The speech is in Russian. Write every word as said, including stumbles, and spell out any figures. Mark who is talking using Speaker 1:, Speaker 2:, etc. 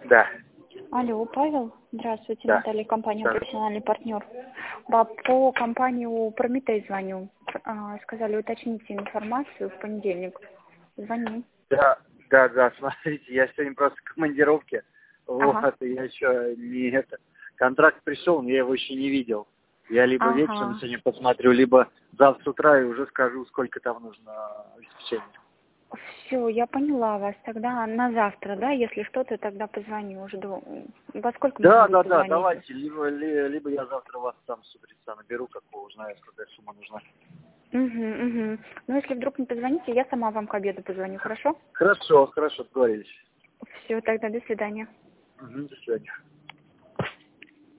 Speaker 1: Да.
Speaker 2: Алло, Павел. Здравствуйте,
Speaker 1: Да.
Speaker 2: Наталья, компания
Speaker 1: Да.
Speaker 2: «Профессиональный партнер». По, по компанию «Прометей» звоню. А, сказали, уточните информацию в понедельник. Звоню.
Speaker 1: Да, да, да, смотрите, я сегодня просто в командировке. Вот,
Speaker 2: Ага.
Speaker 1: и я еще не это. Контракт пришел, но я его еще не видел. Я либо вечером
Speaker 2: Ага.
Speaker 1: сегодня посмотрю, либо завтра с утра и уже скажу, сколько там нужно обеспечения.
Speaker 2: Все, я поняла вас. Тогда на завтра, да? Если что-то, тогда позвоню. Жду. Во сколько можно
Speaker 1: Да,
Speaker 2: будет
Speaker 1: да, да,
Speaker 2: позвонить?
Speaker 1: давайте. Либо, ли- либо я завтра вас там с утреца наберу, какого узнаю, какая сумма нужна.
Speaker 2: Угу, угу. Ну, если вдруг не позвоните, я сама вам к обеду позвоню, хорошо?
Speaker 1: Хорошо, хорошо, договорились.
Speaker 2: Все, тогда до свидания.
Speaker 1: Угу, до свидания.